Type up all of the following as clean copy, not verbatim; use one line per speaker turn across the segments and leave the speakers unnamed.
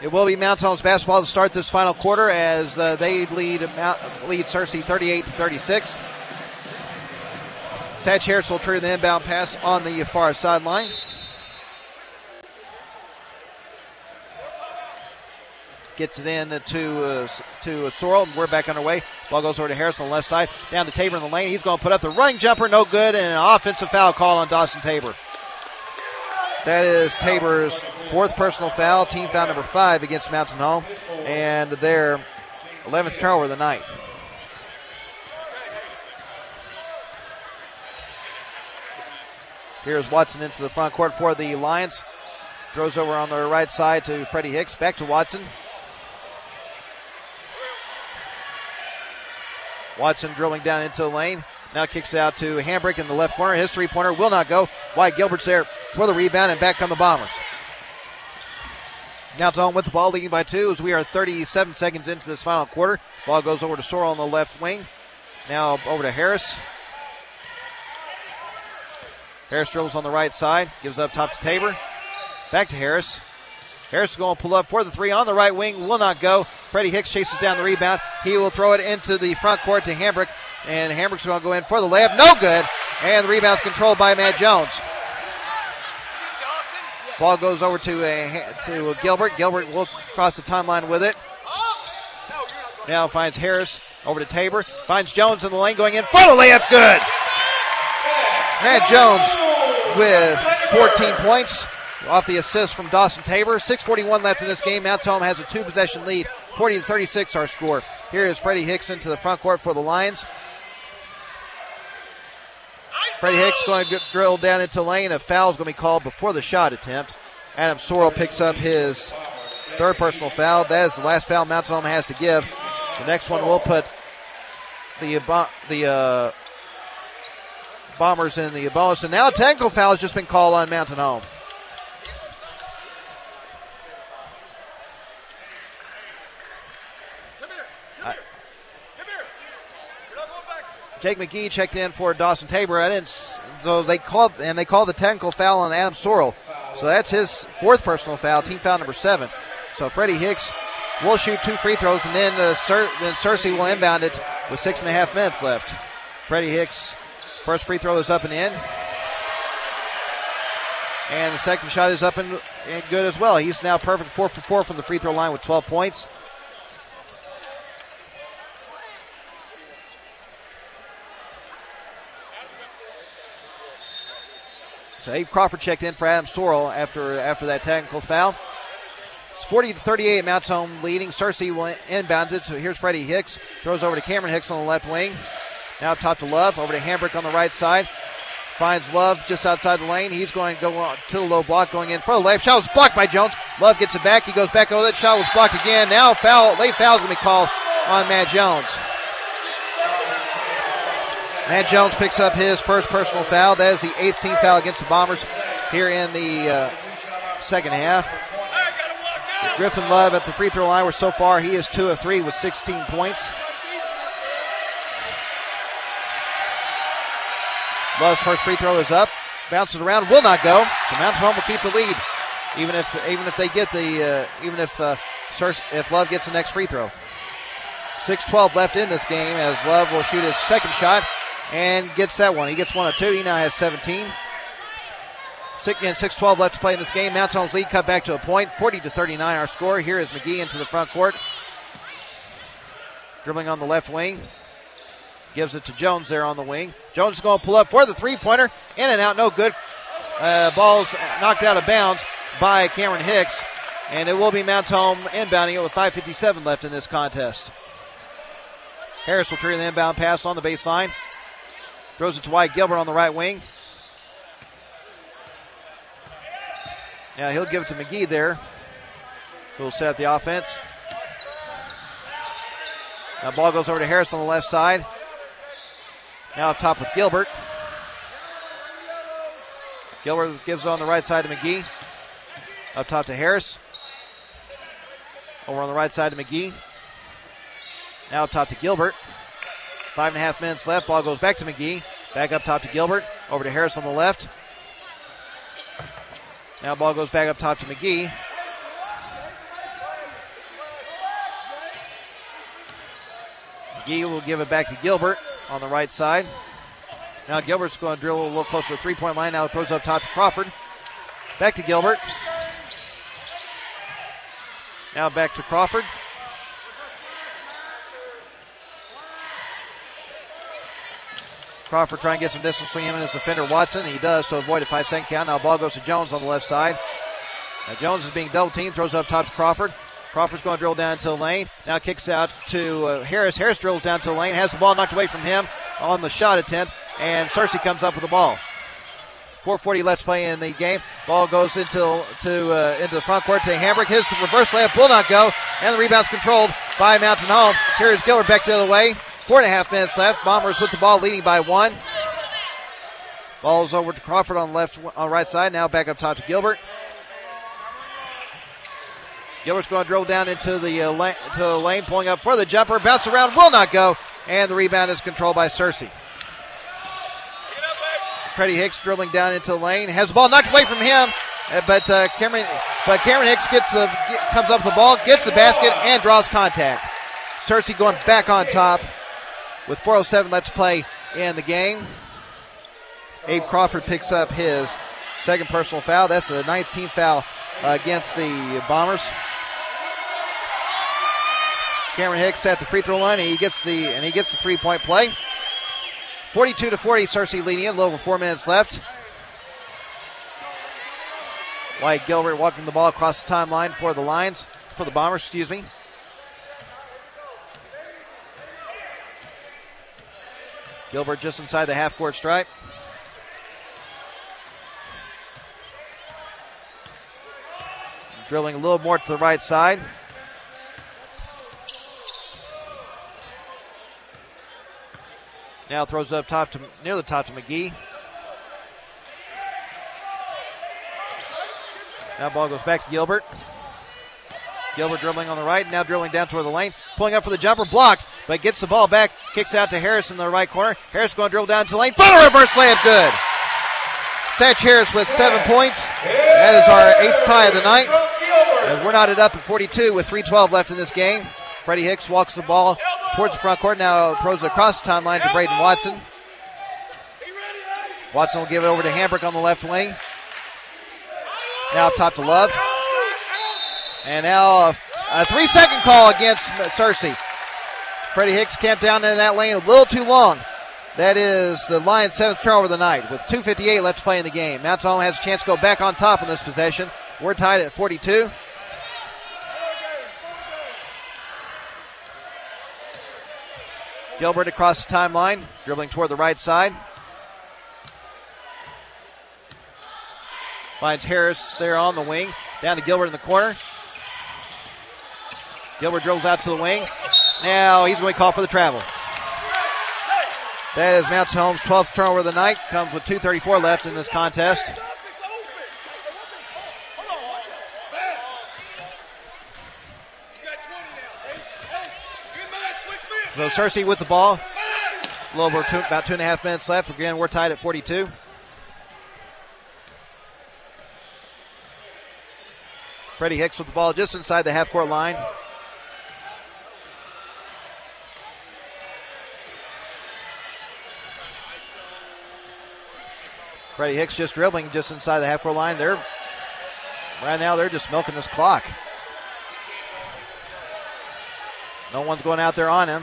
It will be Mount Home's basketball to start this final quarter as they lead Searcy 38-36. Satch Harris will trigger the inbound pass on the far sideline. Gets it in to Sorrell. We're back underway. Ball goes over to Harris on the left side. Down to Tabor in the lane. He's going to put up the running jumper. No good. And an offensive foul call on Dawson Tabor. That is Tabor's fourth personal foul. Team foul number 5 against Mountain Home. And their 11th turnover of the night. Here's Watson into the front court for the Lions. Throws over on the right side to Freddie Hicks. Back to Watson. Watson drilling down into the lane. Now kicks out to Hambrick in the left corner. His three-pointer will not go. Wyatt Gilbert's there for the rebound, and back come the Bombers. Now it's on with the ball, leading by 2 as we are 37 seconds into this final quarter. Ball goes over to Sorrell on the left wing. Now over to Harris. Harris dribbles on the right side. Gives up top to Tabor. Back to Harris. Harris is going to pull up for the 3 on the right wing. Will not go. Freddie Hicks chases down the rebound. He will throw it into the front court to Hambrick. And Hambrick's going to go in for the layup. No good. And the rebound's controlled by Matt Jones. Ball goes over to Gilbert. Gilbert will cross the timeline with it. Now finds Harris over to Tabor. Finds Jones in the lane going in for the layup. Good. Matt Jones with 14 points off the assist from Dawson Tabor. 6:41 left in this game. Mount Home has a 2-possession lead. 40-36 our score. Here is Freddie Hicks into the front court for the Lions. Freddie Hicks going to drill down into the lane. A foul is going to be called before the shot attempt. Adam Sorrell picks up his third personal foul. That is the last foul Mount Home has to give. The next one will put the Bombers in the bonus. And now a technical foul has just been called on Mountain Home. Jake McGee checked in for Dawson Tabor. So they called the technical foul on Adam Sorrell. So that's his fourth personal foul, team foul number 7. So Freddie Hicks will shoot 2 free throws, and then Searcy will inbound it with 6.5 minutes left. Freddie Hicks' first free throw is up and in. And the second shot is up and good as well. He's now perfect 4 for 4 from the free throw line with 12 points. So Abe Crawford checked in for Adam Sorrell after that technical foul. It's 40-38, Mount Home leading. Searcy will inbound it. So here's Freddie Hicks. Throws over to Cameron Hicks on the left wing. Now up top to Love. Over to Hambrick on the right side. Finds Love just outside the lane. He's going to go on to the low block, going in for the layup. Shot was blocked by Jones. Love gets it back. He goes back over it. Shot was blocked again. Now late foul is going to be called on Matt Jones. Matt Jones picks up his first personal foul. That is the 8th team foul against the Bombers here in the second half. Griffin Love at the free throw line, where so far he is 2 of 3 with 16 points. Love's first free throw is up. Bounces around, will not go. So Mountain Home will keep the lead, even if they get if Love gets the next free throw. 6:12 left in this game as Love will shoot his second shot and gets that one. He gets 1 of 2. He now has 17. 6:12 left to play in this game. Mount Home's lead cut back to a point. 40-39 our score. Here is McGee into the front court. Dribbling on the left wing. Gives it to Jones there on the wing. Jones is going to pull up for the three-pointer. In and out, no good. Ball's knocked out of bounds by Cameron Hicks. And it will be Mount Home inbounding it with 5:57 left in this contest. Harris will trigger the inbound pass on the baseline. Throws it to Wyatt Gilbert on the right wing. Now he'll give it to McGee there, who will set up the offense. Now ball goes over to Harris on the left side. Now up top with Gilbert. Gilbert gives it on the right side to McGee. Up top to Harris. Over on the right side to McGee. Now up top to Gilbert. 5.5 minutes left. Ball goes back to McGee. Back up top to Gilbert. Over to Harris on the left. Now ball goes back up top to McGee. McGee will give it back to Gilbert on the right side. Now Gilbert's going to drill a little closer to the three-point line. Now throws up top to Crawford. Back to Gilbert. Now back to Crawford. Crawford trying to get some distance between him and his defender Watson. He does, so avoid a 5-second count. Now ball goes to Jones on the left side. Now Jones is being double-teamed, throws up top to Crawford. Crawford's going to drill down into the lane. Now kicks out to Harris. Harris drills down to the lane, has the ball knocked away from him on the shot attempt, and Searcy comes up with the ball. 4:40 left to play in the game. Ball goes into the front court to Hambrick. His reverse layup will not go, and the rebound's controlled by Mountain Home. Here's Gilbert back the other way. 4.5 minutes left. Bombers with the ball, leading by 1. Ball's over to Crawford on the right side. Now back up top to Gilbert. Gilbert's going to drill down into the lane, pulling up for the jumper. Bounce around, will not go, and the rebound is controlled by Searcy. Freddie Hicks dribbling down into the lane, has the ball knocked away from him, but Cameron Hicks comes up with the ball, gets the basket, and draws contact. Searcy going back on top with 4:07 left to play in the game. Abe Crawford picks up his second personal foul. That's the 9th team foul against the Bombers. Cameron Hicks at the free throw line, and he gets the 3-point play. 42-40, Searcy leading in, a little over 4 minutes left. Wyatt Gilbert walking the ball across the timeline for the Bombers, Gilbert just inside the half-court stripe. Drilling a little more to the right side. Now throws up near the top to McGee. Now ball goes back to Gilbert. Gilbert dribbling on the right, now drilling down toward the lane. Pulling up for the jumper, blocked, but gets the ball back. Kicks out to Harris in the right corner. Harris going to drill down to the lane. Full reverse layup, good. Satch Harris with 7 points. That is our 8th tie of the night. And we're knotted up at 42 with 3:12 left in this game. Freddie Hicks walks the ball towards the front court. Now throws it across the timeline to Braden Watson. Watson will give it over to Hambrick on the left wing. Now up top to Love. And now a 3-second call against Searcy. Freddie Hicks camped down in that lane a little too long. That is the Lions' 7th turnover of the night with 2:58 left to play in the game. Mountain Home has a chance to go back on top in this possession. We're tied at 42. Gilbert across the timeline, dribbling toward the right side. Finds Harris there on the wing. Down to Gilbert in the corner. Gilbert dribbles out to the wing. Now he's going to call for the travel. That is Mountain Home's 12th turnover of the night. Comes with 2:34 left in this contest. So Searcy with the ball. A little over about 2.5 minutes left. Again, we're tied at 42. Freddie Hicks with the ball just inside the half-court line. Freddie Hicks just dribbling just inside the half-court line. Right now they're just milking this clock. No one's going out there on him.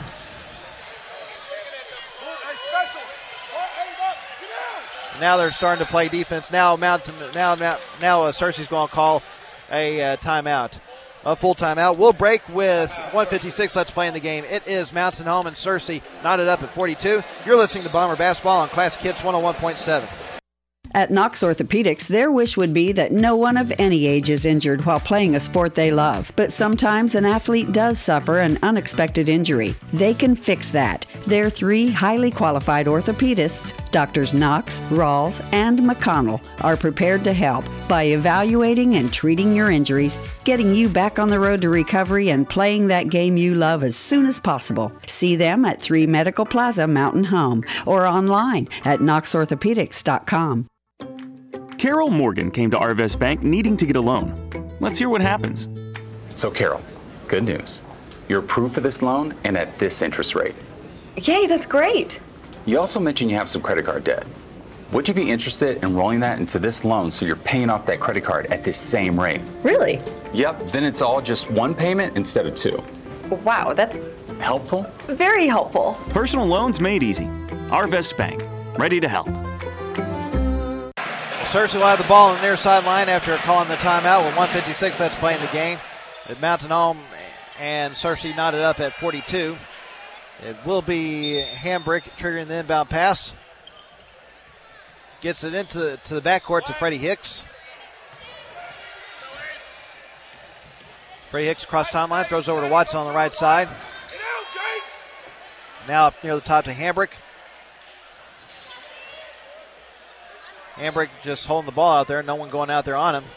Now they're starting to play defense. Now Searcy's going to call a timeout, a full timeout. We'll break with 1:56 left to play in the game. It is Mountain Home and Searcy knotted up at 42. You're listening to Bomber Basketball on Classic Hits 101.7.
At Knox Orthopedics, their wish would be that no one of any age is injured while playing a sport they love. But sometimes an athlete does suffer an unexpected injury. They can fix that. Their 3 highly qualified orthopedists, Drs. Knox, Rawls, and McConnell, are prepared to help by evaluating and treating your injuries, getting you back on the road to recovery, and playing that game you love as soon as possible. See them at 3 Medical Plaza, Mountain Home, or online at knoxorthopedics.com.
Carol Morgan came to Arvest Bank needing to get a loan. Let's hear what happens.
So Carol, good news. You're approved for this loan and at this interest rate. Yay, that's great.
You also mentioned you have some credit card debt. Would you be interested in rolling that into this loan so you're paying off that credit card at this same rate?
Really?
Yep, then it's all just one payment instead of two.
Wow, that's
Helpful?
very helpful.
Personal loans made easy. Arvest Bank, ready to help.
Searcy will have the ball on the near sideline after calling the timeout with 1:56 left to play in the game. At Mountain Home and Searcy knotted up at 42. It will be Hambrick triggering the inbound pass. Gets it into the backcourt to Freddie Hicks. Freddie Hicks across timeline, throws over to Watson on the right side. Now up near the top to Hambrick. Hambrick just holding the ball out there. No one going out there on him.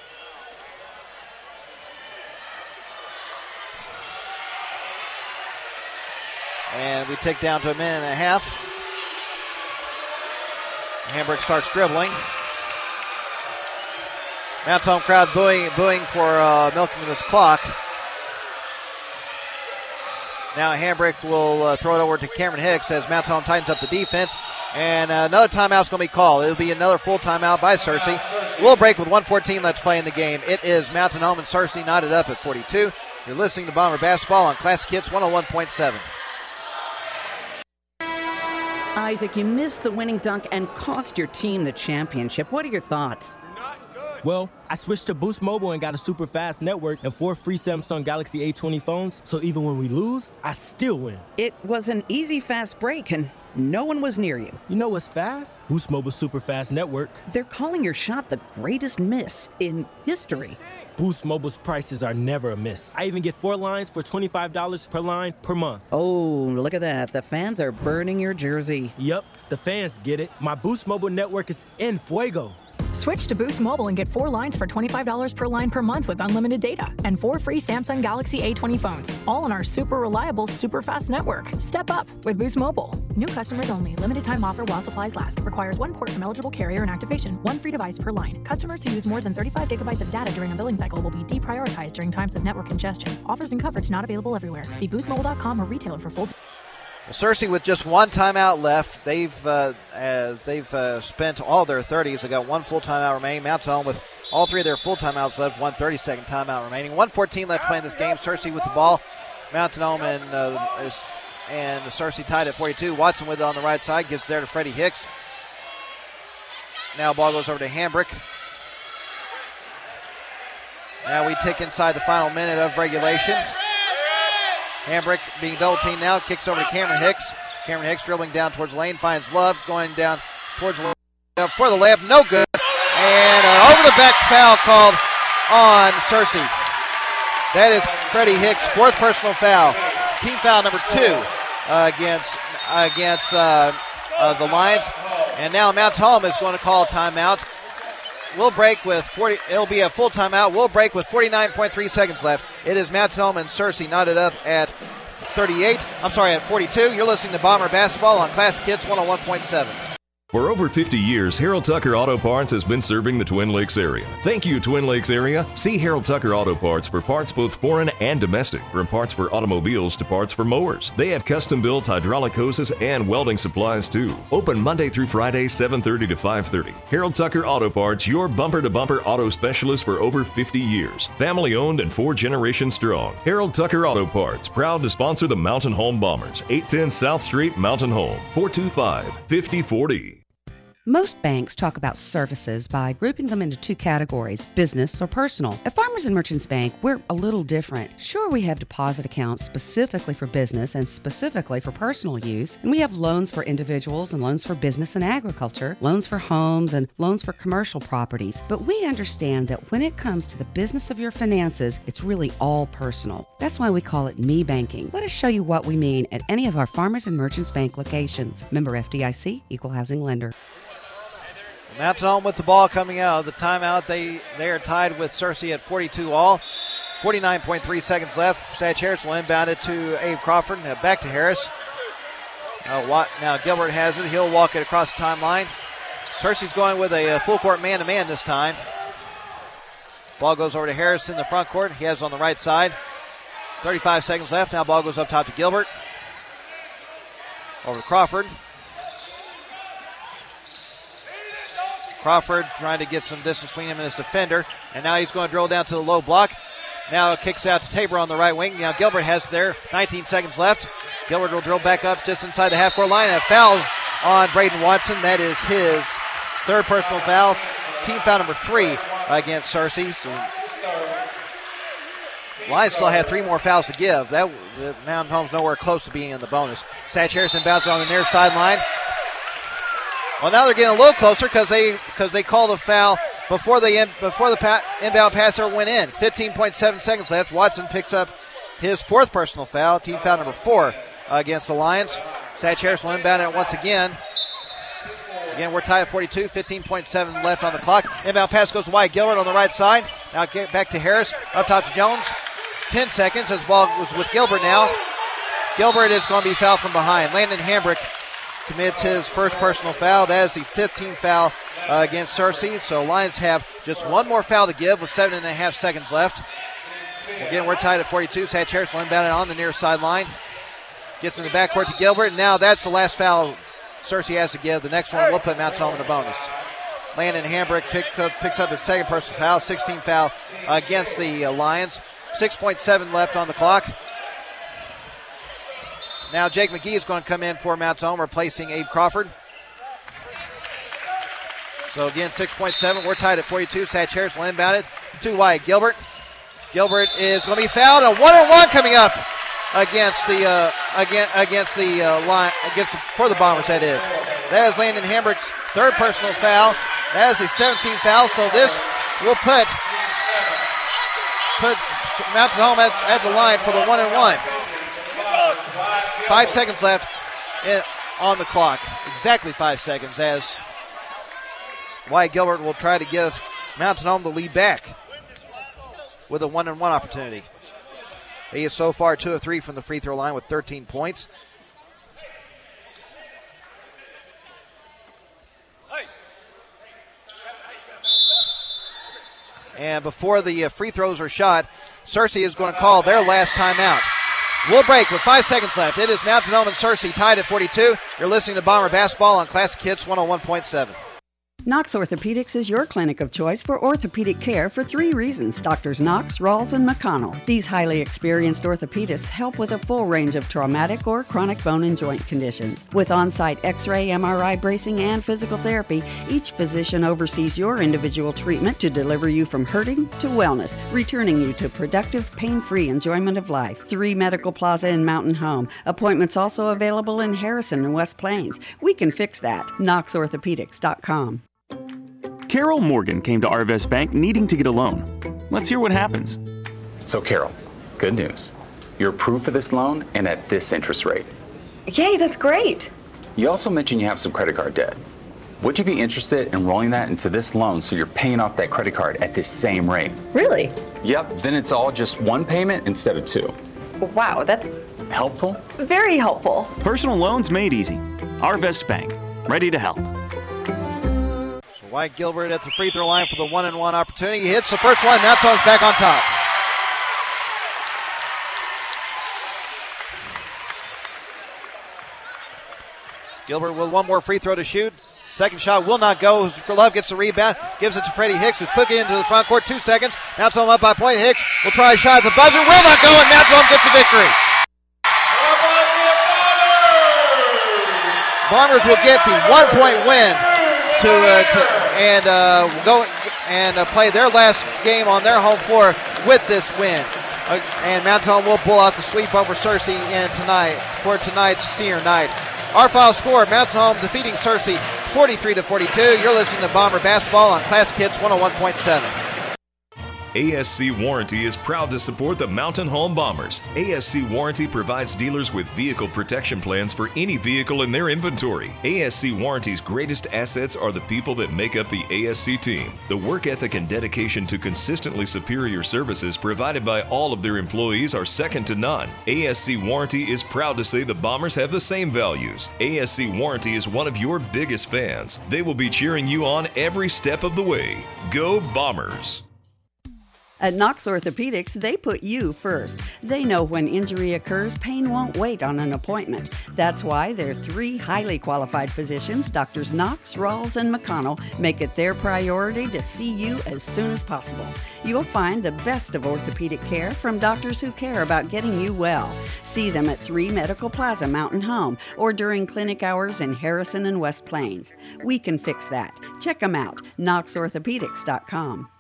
And we take down to a minute and a half. Hambrick starts dribbling. Mountain Home crowd booing for milking this clock. Now Hambrick will throw it over to Cameron Hicks as Mountain Home tightens up the defense. And another timeout's going to be called. It'll be another full timeout by Searcy. We'll break with 1:14 left to play in the game. It is Mountain Home and Searcy knotted up at 42. You're listening to Bomber Basketball on Classic Hits 101.7.
Isaac, you missed the winning dunk and cost your team the championship. What are your thoughts?
Well, I switched to Boost Mobile and got a super fast network and 4 free Samsung Galaxy A20 phones, so even when we lose, I still win.
It was an easy, fast break, and no one was near you.
You know what's fast? Boost Mobile's super fast network.
They're calling your shot the greatest miss in history.
Boost Mobile's prices are never a miss. I even get 4 lines for $25 per line per month.
Oh, look at that. The fans are burning your jersey.
Yep, the fans get it. My Boost Mobile network is en fuego.
Switch to Boost Mobile and get 4 lines for $25 per line per month with unlimited data and 4 free Samsung Galaxy A20 phones, all on our super reliable, super fast network. Step up with Boost Mobile. New customers only. Limited time offer while supplies last. Requires 1 port from eligible carrier and activation. 1 free device per line. Customers who use more than 35 gigabytes of data during a billing cycle will be deprioritized during times of network congestion. Offers and coverage not available everywhere. See boostmobile.com or retailer for full.
Searcy with just 1 timeout left. They've spent all their 30s. They got 1 full timeout remaining. Mountain Home with all 3 of their full timeouts left. 1 30-second timeout remaining. 1:14 left to play in this game. Searcy with the ball. Mountain Home and Searcy tied at 42. Watson with it on the right side. Gets there to Freddie Hicks. Now ball goes over to Hambrick. Now we tick inside the final minute of regulation. Hambrick being double teamed now, kicks over to Cameron Hicks. Cameron Hicks dribbling down towards the lane, finds Love, going down towards the lane for the layup, no good. And an over-the-back foul called on Searcy. That is Freddie Hicks' 4th personal foul. Team foul number 2 against the Lions. And now Mount Home is going to call a timeout. We'll break with 40. It'll be a full timeout. We'll break with 49.3 seconds left. It is Mountain Home and Searcy knotted up at 42. You're listening to Bomber Basketball on Classic Hits 101.7.
For over 50 years, Harold Tucker Auto Parts has been serving the Twin Lakes area. Thank you, Twin Lakes area. See Harold Tucker Auto Parts for parts both foreign and domestic, from parts for automobiles to parts for mowers. They have custom-built hydraulic hoses and welding supplies, too. Open Monday through Friday, 7:30 to 5:30. Harold Tucker Auto Parts, your bumper-to-bumper auto specialist for over 50 years. Family-owned and 4 generations strong. Harold Tucker Auto Parts, proud to sponsor the Mountain Home Bombers. 810 South Street, Mountain Home, 425-5040.
Most banks talk about services by grouping them into 2 categories, business or personal. At Farmers and Merchants Bank, we're a little different. Sure, we have deposit accounts specifically for business and specifically for personal use, and we have loans for individuals and loans for business and agriculture, loans for homes and loans for commercial properties. But we understand that when it comes to the business of your finances, it's really all personal. That's why we call it Me Banking. Let us show you what we mean at any of our Farmers and Merchants Bank locations. Member FDIC, Equal Housing Lender.
Mountain Home with the ball coming out of the timeout. They are tied with Searcy at 42 all. 49.3 seconds left. Satch Harris will inbound it to Abe Crawford. Back to Harris. Now Gilbert has it. He'll walk it across the timeline. Searcy's going with a full court man-to-man this time. Ball goes over to Harris in the front court. He has it on the right side. 35 seconds left. Now ball goes up top to Gilbert. Over to Crawford. Crawford trying to get some distance between him and his defender. And now he's going to drill down to the low block. Now it kicks out to Tabor on the right wing. Now Gilbert has there 19 seconds left. Gilbert will drill back up just inside the half-court line. A foul on Braden Watson. That is his third personal foul. Team foul number 3 against Searcy. So Lions still have 3 more fouls to give. Mountain Home's nowhere close to being in the bonus. Satch Harrison bounces on the near sideline. Well, now they're getting a little closer because they called a foul before the inbound pass ever went in. 15.7 seconds left. Watson picks up his 4th personal foul. Team foul number 4 against the Lions. Satch Harrison will inbound it once again. Again, we're tied at 42. 15.7 left on the clock. Inbound pass goes wide. Gilbert on the right side. Now get back to Harris. Up top to Jones. 10 seconds. His ball was with Gilbert now. Gilbert is going to be fouled from behind. Landon Hambrick commits his first personal foul. That is the 15th foul against Searcy. So Lions have just 1 more foul to give with 7.5 seconds left. Again, we're tied at 42. Satch Harris will inbound it on the near sideline. Gets in the backcourt to Gilbert. And now that's the last foul Searcy has to give. The next one will put Mountain Home in the bonus. Landon Hambrick picks up his 2nd personal foul. 16th foul against the Lions. 6.7 left on the clock. Now Jake McGee is going to come in for Mountain Home, replacing Abe Crawford. So again, 6.7. We're tied at 42. Satch Harris will inbound it. 2 wide. Gilbert. Gilbert is going to be fouled. A 1-on-1 coming up against the line for the Bombers. That is Landon Hambrick's 3rd personal foul. That is his 17th foul. So this will put Mountain Home at the line for the 1-and-1. 5 seconds left on the clock. Exactly 5 seconds as Wyatt Gilbert will try to give Mountain Home the lead back with a 1-and-1 opportunity. He is so far 2 of 3 from the free throw line with 13 points. And before the free throws are shot, Searcy is going to call their last timeout. We'll break with 5 seconds left. It is Mountain Home and Searcy tied at 42. You're listening to Bomber Basketball on Classic Hits 101.7.
Knox Orthopedics is your clinic of choice for orthopedic care for 3 reasons. Doctors Knox, Rawls, and McConnell. These highly experienced orthopedists help with a full range of traumatic or chronic bone and joint conditions. With on-site X-ray, MRI, bracing, and physical therapy, each physician oversees your individual treatment to deliver you from hurting to wellness, returning you to productive, pain-free enjoyment of life. 3 Medical Plaza in Mountain Home. Appointments also available in Harrison and West Plains. We can fix that. KnoxOrthopedics.com.
Carol Morgan came to Arvest Bank needing to get a loan. Let's hear what happens.
So Carol, good news. You're approved for this loan and at this interest rate.
Yay, that's great.
You also mentioned you have some credit card debt. Would you be interested in rolling that into this loan so you're paying off that credit card at this same rate?
Really?
Yep, then it's all just 1 payment instead of 2.
Wow, that's
helpful?
Very helpful.
Personal loans made easy. Arvest Bank, ready to help.
Wyatt Gilbert at the free throw line for the 1-and-1 opportunity. He hits the first one. Mountain Home's back on top. Gilbert with 1 more free throw to shoot. Second shot will not go. Love gets the rebound. Gives it to Freddie Hicks, who's quickly into the front court. 2 seconds. Mountain Home up by point. Hicks will try a shot at the buzzer. Will not go, and Mountain Home gets the victory. Bombers will get the 1-point win go and play their last game on their home floor with this win. And Mountain Home will pull out the sweep over Searcy for tonight's senior night. Our final score, Mountain Home defeating Searcy 43-42. You're listening to Bomber Basketball on Classic Hits 101.7.
ASC Warranty is proud to support the Mountain Home Bombers. ASC Warranty provides dealers with vehicle protection plans for any vehicle in their inventory. ASC Warranty's greatest assets are the people that make up the ASC team. The work ethic and dedication to consistently superior services provided by all of their employees are second to none. ASC Warranty is proud to say the Bombers have the same values. ASC Warranty is one of your biggest fans. They will be cheering you on every step of the way. Go Bombers!
At Knox Orthopedics, they put you first. They know when injury occurs, pain won't wait on an appointment. That's why their 3 highly qualified physicians, Drs. Knox, Rawls, and McConnell, make it their priority to see you as soon as possible. You'll find the best of orthopedic care from doctors who care about getting you well. See them at 3 Medical Plaza Mountain Home or during clinic hours in Harrison and West Plains. We can fix that. Check them out, knoxorthopedics.com.